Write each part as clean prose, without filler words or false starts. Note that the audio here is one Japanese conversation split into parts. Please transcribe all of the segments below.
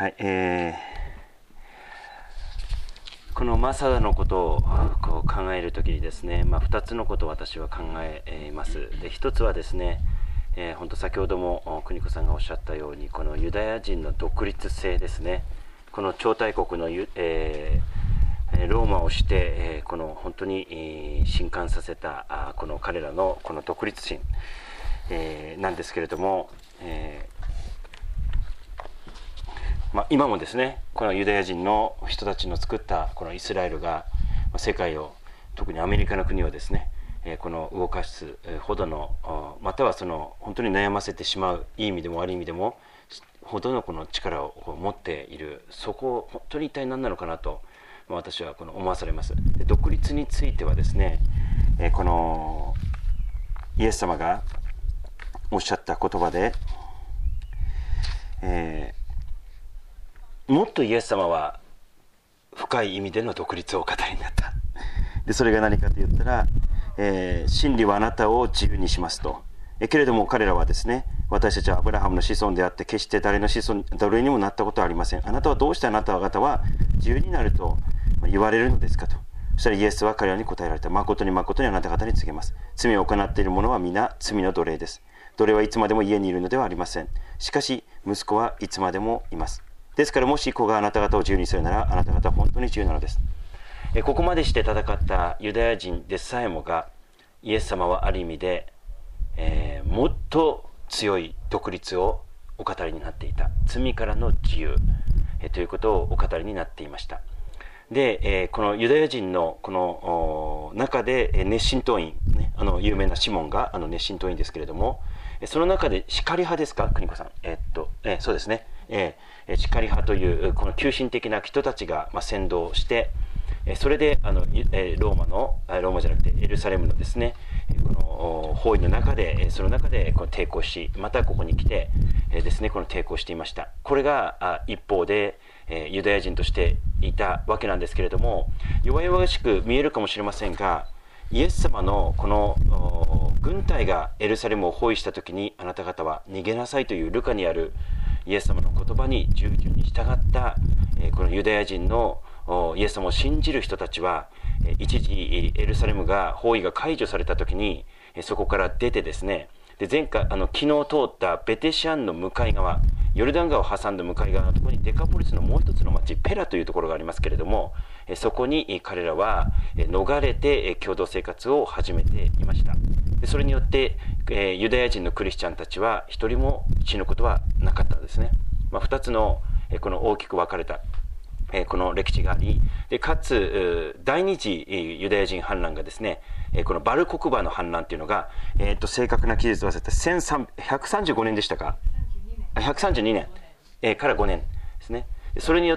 はい、このマサのことをこう考えるときにですね、2つのことを私は考えます。で、1つはですね、本当先ほども邦子さんがおっしゃったように、このユダヤ人の独立性ですね。この超大国のローマをして、この本当に震撼させたこの彼らのこの独立心、なんですけれども、今もですね、このユダヤ人の人たちの作ったこのイスラエルが世界を、特にアメリカの国をですね、この動かすほどの、またはその本当に悩ませてしまう、いい意味でも悪い意味でもほどのこの力を持っている、そこを本当に一体何なのかなと私はこの思わされます。で、独立についてはですね、このイエス様がおっしゃった言葉で、もっとイエス様は深い意味での独立をお語りになった。で、それが何かと言ったら、真理はあなたを自由にしますと。けれども彼らはですね、私たちはアブラハムの子孫であって決して誰の子孫誰にもなったことはありません。あなたはどうしてあなた方は自由になると言われるのですかと。そしたらイエスは彼らに答えられた。誠に誠にあなた方に告げます。罪を行っている者は皆罪の奴隷です。奴隷はいつまでも家にいるのではありません。しかし息子はいつまでもいます。ですからもし子があなた方を自由にするなら、あなた方は本当に自由なのです。ここまでして戦ったユダヤ人でさえもが、イエス様はある意味で、もっと強い独立をお語りになっていた。罪からの自由、ということをお語りになっていました。で、このユダヤ人のこの中で熱心党員、ね、有名なシモンが熱心党員ですけれども、その中でシカリ派ですか、邦子さん。そうですね。シカリ派というこの急進的な人たちが先導して、それでローマじゃなくてエルサレムのですね、この包囲の中で、その中でこの抵抗し、またここに来てですね、この抵抗していました。これが一方でユダヤ人としていたわけなんですけれども、弱々しく見えるかもしれませんが、イエス様のこの軍隊がエルサレムを包囲した時に、あなた方は逃げなさいというルカにあるイエス様の言葉に従順に従ったこのユダヤ人のイエス様を信じる人たちは、一時エルサレムが包囲が解除された時にそこから出てですね、で前回昨日通ったベテシャンの向かい側、ヨルダン川を挟んだ向かい側のところにデカポリスのもう一つの町ペラというところがありますけれども、そこに彼らは逃れて共同生活を始めていました。それによってユダヤ人のクリスチャンたちは一人も死ぬことはなかったんですね。2つのこの大きく分かれたこの歴史があり、でかつ第二次ユダヤ人反乱がですね、このバルコクバの反乱というのが、正確な期日を忘れた135年でしたか、132年から5年ですね。それによって、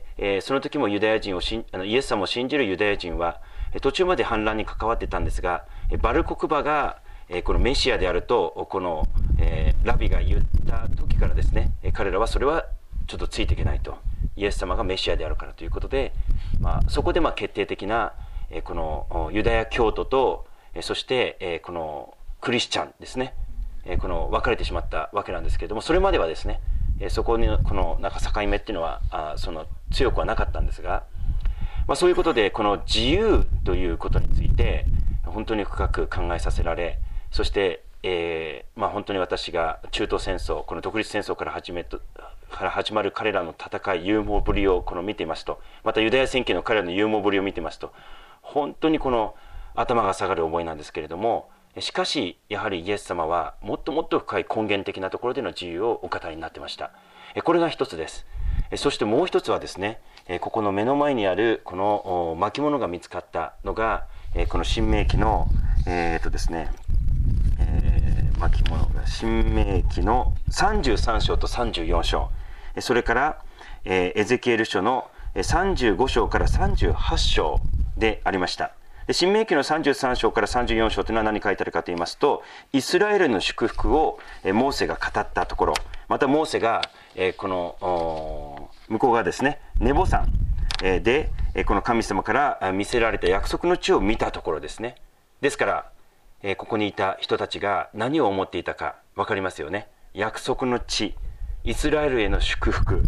その時もユダヤ人をイエス様を信じるユダヤ人は途中まで反乱に関わってたんですが、バルコクバがこのメシアであるとこのラビが言った時からですね、彼らはそれはちょっとついていけないと、イエス様がメシアであるからということで、そこで決定的なこのユダヤ教徒とそしてこのクリスチャンですね、この分かれてしまったわけなんですけれども、それまではですね、そこにこのなんか境目っていうのはその強くはなかったんですが、そういうことでこの自由ということについて本当に深く考えさせられ、そして本当に私が中東戦争、この独立戦争から始まる彼らの戦い、勇猛ぶりをこの見ていますと、またユダヤ戦記の彼らの勇猛ぶりを見ていますと、本当にこの頭が下がる思いなんですけれども、しかしやはりイエス様はもっともっと深い根源的なところでの自由をお語りになっていました。これが一つです。そしてもう一つはですね、ここの目の前にあるこの巻物が見つかったのが、この新明記のですね、巻物が新明記の33章と34章、それからエゼキエル書の35章から38章でありました。新明記の33章から34章というのは何書いてあるかと言いますと、イスラエルの祝福をモーセが語ったところ、またモーセがこの向こう側ですね、ネボ山でこの神様から見せられた約束の地を見たところですね。ですからここにいた人たちが何を思っていたか分かりますよね。約束の地、イスラエルへの祝福、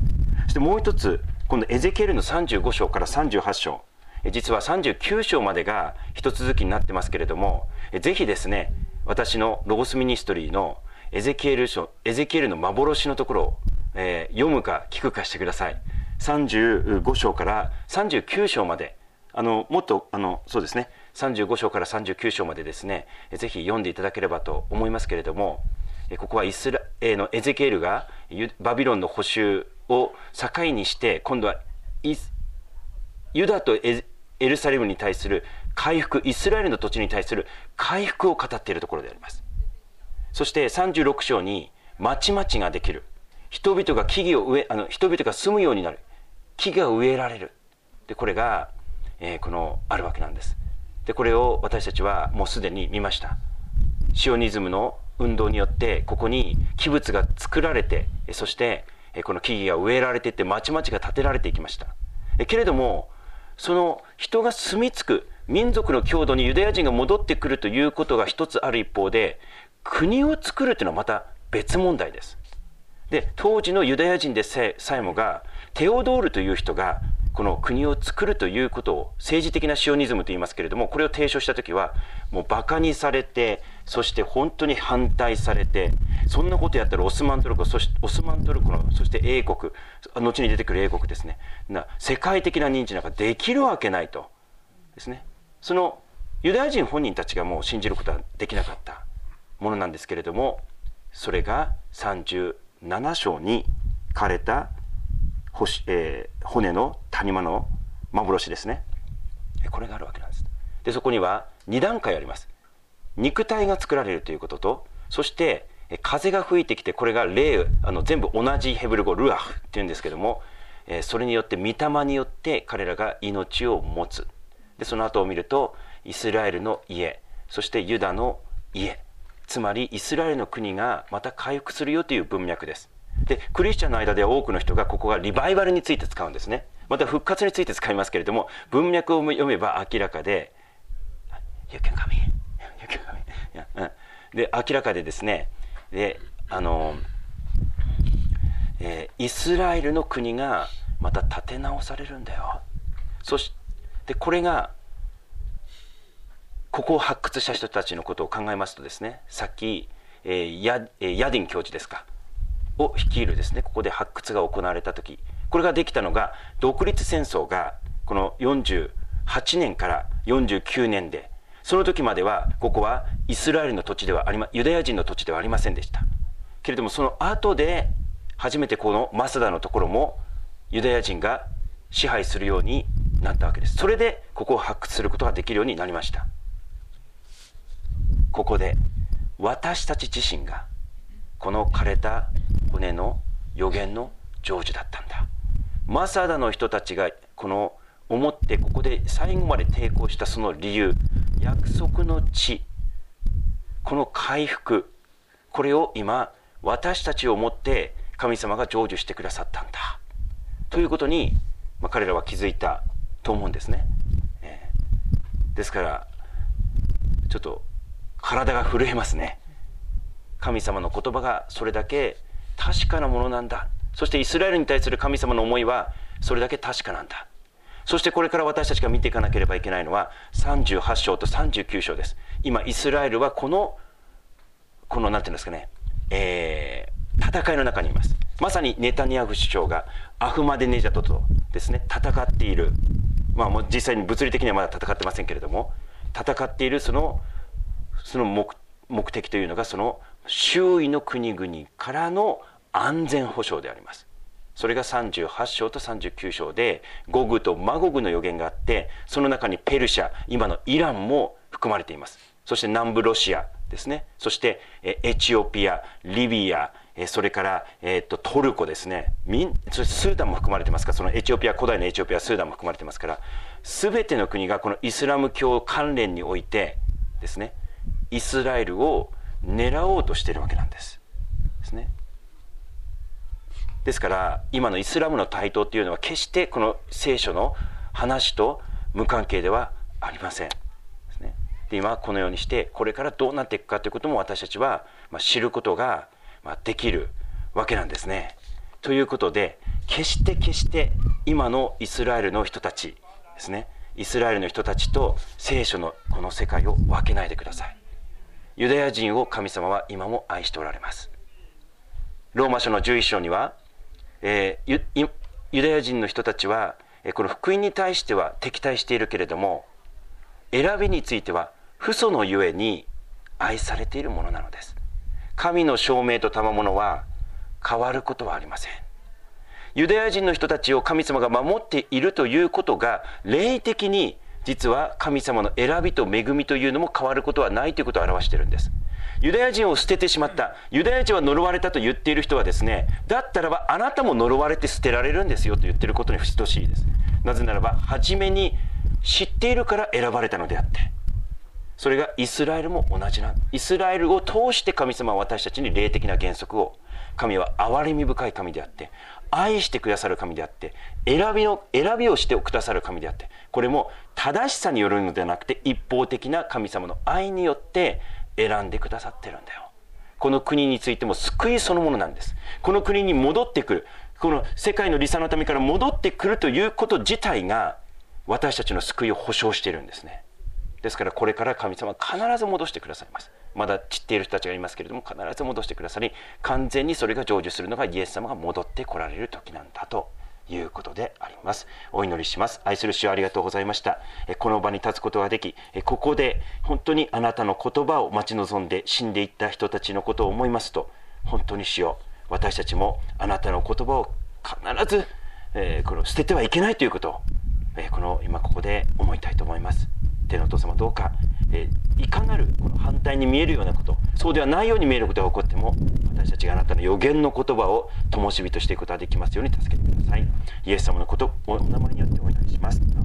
そしてもう一つ、今度エゼキエルの35章から38章、実は39章までが一続きになってますけれども、ぜひですね、私のロゴスミニストリーのエゼキエルの幻のところを、読むか聞くかしてください。35章から39章まで、もっとそうですね、35章から39章までですね、ぜひ読んでいただければと思いますけれども、ここはエゼキエルがバビロンの捕囚を境にして、今度はユダとエルサレムに対する回復、イスラエルの土地に対する回復を語っているところであります。そして36章に町々ができる、人々が人々が住むようになる、木が植えられる、でこれが、あるわけなんです。でこれを私たちはもうすでに見ました。シオニズムの運動によってここに器物が作られて、そしてこの木々が植えられていって、町々が建てられていきました。けれども、その人が住み着く民族の郷土にユダヤ人が戻ってくるということが一つある一方で、国を作るというのはまた別問題です。で当時のユダヤ人でさえもが、テオドールという人がこの国を作るということを政治的なシオニズムと言いますけれども、これを提唱した時はもうバカにされて、そして本当に反対されて、そんなことやったらオスマントルコの、そして英国、後に出てくる英国ですね、世界的な認知なんかできるわけないとですね、そのユダヤ人本人たちがもう信じることはできなかったものなんですけれども、それが37章に書かれた骨の谷間の幻ですね。これがあるわけなんです。でそこには2段階あります。肉体が作られるということと、そして風が吹いてきて、これが全部同じヘブル語ルアフっていうんですけども、それによって御霊によって彼らが命を持つ。でその後を見ると、イスラエルの家、そしてユダの家、つまりイスラエルの国がまた回復するよという文脈です。でクリスチャンの間では多くの人がここがリバイバルについて使うんですね。また復活について使いますけれども、文脈を読めば明らかで、You can come in. You can come in. で明らかでですね、でイスラエルの国がまた立て直されるんだよ。そしてこれが、ここを発掘した人たちのことを考えますとですね、さっき、ヤディン教授ですかを率いるですね、ここで発掘が行われた時、これができたのが独立戦争がこの48年から49年で、その時まではここはイスラエルの土地ではユダヤ人の土地ではありませんでしたけれども、その後で初めてこのマスダのところもユダヤ人が支配するようになったわけです。それでここを発掘することができるようになりました。ここで私たち自身がこの枯れた骨の予言の成就だったんだ。マサダの人たちが思ってここで最後まで抵抗したその理由、約束の地、この回復、これを今私たちをもって神様が成就してくださったんだということに、彼らは気づいたと思うんですね。ですからちょっと体が震えますね。神様の言葉がそれだけ確かなものなんだ。そしてイスラエルに対する神様の思いはそれだけ確かなんだ。そしてこれから私たちが見ていかなければいけないのは38章と39章です。今イスラエルはこのなんていうんですかね、戦いの中にいます。まさにネタニヤフ首相がアフマデネジャドとですね戦っている、もう実際に物理的にはまだ戦ってませんけれども、戦っているその目的というのが、その周囲の国々からの安全保障であります。それが38章と39章でゴグとマゴグの予言があって、その中にペルシャ、今のイランも含まれています。そして南部ロシアですね、そしてエチオピア、リビア、それからトルコですね、そしてスーダンも含まれてますから、そのエチオピア、古代のエチオピア、スーダンも含まれてますから、全ての国がこのイスラム教関連においてですね、イスラエルを狙おうとしているわけなんですね。ですから今のイスラムの台頭というのは決してこの聖書の話と無関係ではありませんですね。で今このようにしてこれからどうなっていくかということも私たちは知ることができるわけなんですね。ということで決して今のイスラエルの人たちですね、イスラエルの人たちと聖書のこの世界を分けないでください。ユダヤ人を神様は今も愛しておられます。ローマ書の11章には、ユダヤ人の人たちはこの福音に対しては敵対しているけれども、選びについては父祖のゆえに愛されているものなのです。神の証明と賜物は変わることはありません。ユダヤ人の人たちを神様が守っているということが、霊的に実は神様の選びと恵みというのも変わることはないということを表しているんです。ユダヤ人を捨ててしまった、ユダヤ人は呪われたと言っている人はですね、だったらばあなたも呪われて捨てられるんですよと言っていることに等しいです。なぜならば初めに知っているから選ばれたのであって、それがイスラエルも同じなんです。イスラエルを通して神様は私たちに霊的な原則を、神は憐れみ深い神であって愛してくださる神であって、選びをしてくださる神であって、これも正しさによるのではなくて一方的な神様の愛によって選んでくださってるんだよ。この国についても救いそのものなんです。この国に戻ってくる、この世界の理想のためから戻ってくるということ自体が私たちの救いを保証しているんですね。ですからこれから神様は必ず戻してくださいます。まだ散っている人たちがいますけれども、必ず戻してくださり、完全にそれが成就するのがイエス様が戻って来られる時なんだということであります。お祈りします。愛する主よ、ありがとうございました。この場に立つことができ、ここで本当にあなたの言葉を待ち望んで死んでいった人たちのことを思いますと、本当に主よ、私たちもあなたの言葉を必ず、これを捨ててはいけないということを、今ここで思いたいと思います。天のお父様、どうか、いかなるこの反対に見えるようなこと、そうではないように見えることが起こっても、私たちがあなたの予言の言葉を灯火としていくことができますように助けてください。イエス様のことをお名前によってお祈りします。